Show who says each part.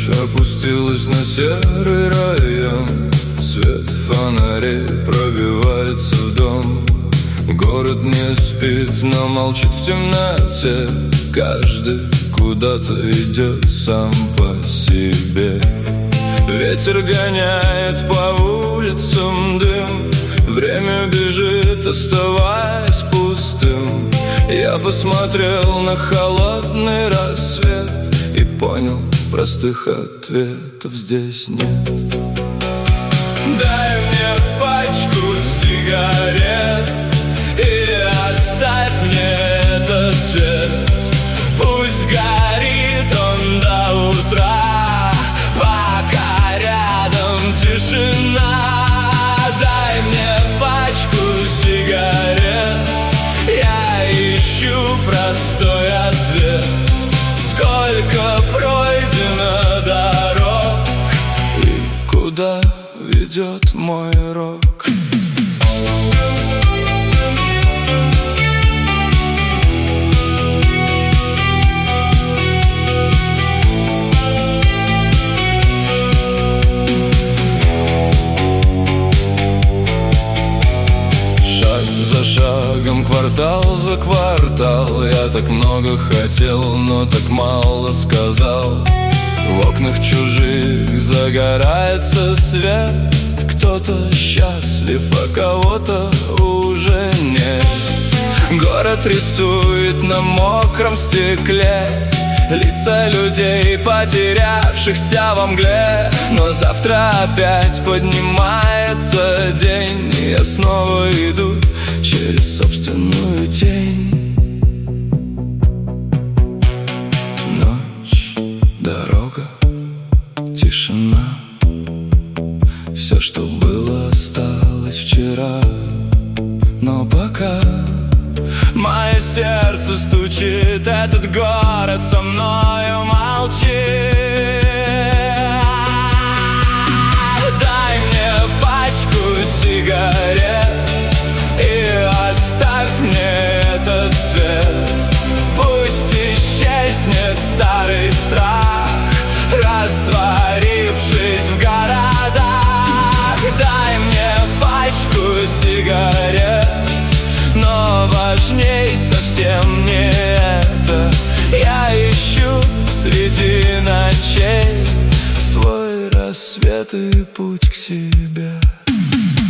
Speaker 1: Ночь опустилась на серый район. Свет фонарей пробивается в дом. Город не спит, но молчит в темноте. Каждый куда-то идет сам по себе. Ветер гоняет по улицам дым. Время бежит, оставаясь пустым. Я посмотрел на холодный рассвет и понял, простых ответов здесь нет. Дай мне пачку сигарет и оставь мне этот свет. Пусть горит он до утра, пока рядом тишина. Дай мне пачку сигарет, я ищу простой ответ. Сколько пройдено дорог и куда ведет мой рок? Шагом, квартал за квартал, я так много хотел, но так мало сказал. В окнах чужих загорается свет. Кто-то счастлив, а кого-то уже нет. Город рисует на мокром стекле лица людей, потерявшихся во мгле. Но завтра опять поднимается день, и я снова иду через собственную тень. Ночь, дорога, тишина. Все, что было, осталось вчера. Но пока мое сердце стучит, этот город со мною молчит. Дай мне пачку сигарет и оставь мне этот цвет. Пусть исчезнет старый страх, растворившись в городах. Дай мне пачку сигарет, но важней совсем не это. Я ищу среди ночей свой рассвет и путь к себе.